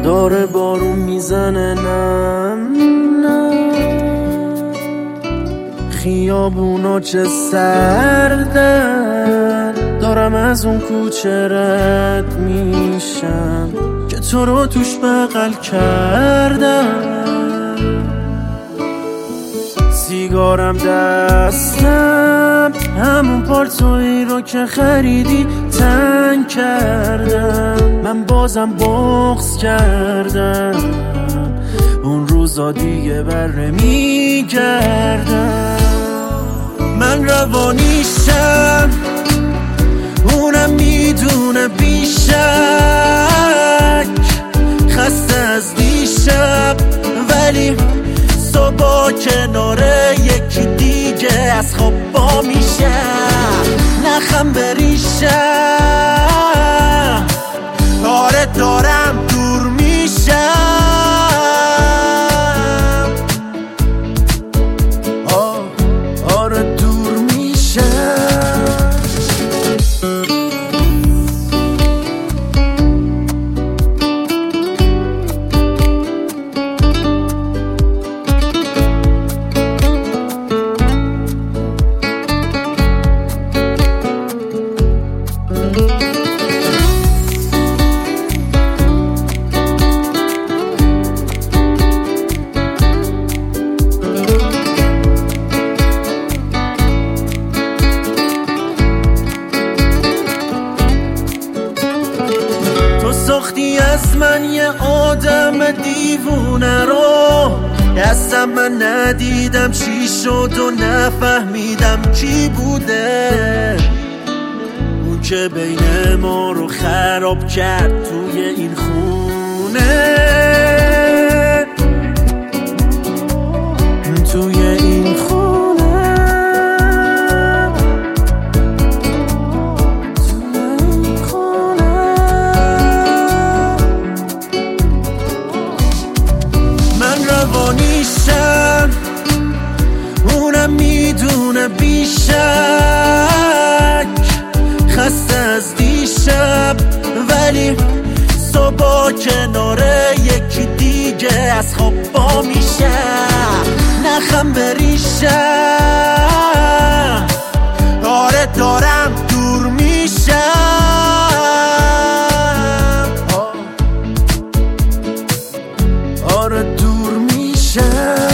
داره بارون میزنه نه خیابونا چه سردن، دارم از اون کوچه رد میشم که تو رو توش بغل کردم. سیگارم دستم، همون پالتویی رو که خریدی تنگ کردم. من بازم بغض کردم، اون روزا دیگه بر نمیگردم. من روانیشم، اونم میدونه بیشک، خسته از دیشب ولی صبح کنار یکی دیگه از خواب با میشم. نخم بریشم، آره دارم دور میشم. آره دور میشم. ساختی از من یه آدم دیوونه رو، اصلا من ندیدم چی شد و نفهمیدم کی بوده. اون که بین ما رو خراب کرد توی این خونه، توی این خونه. روانیشم، اونم میدونه بیشک، خسته از دیشب ولی صبح کنار یکی دیگه از خواب با میشم. نخم بریشم، آره دارم دور میشم. آره دور میشم.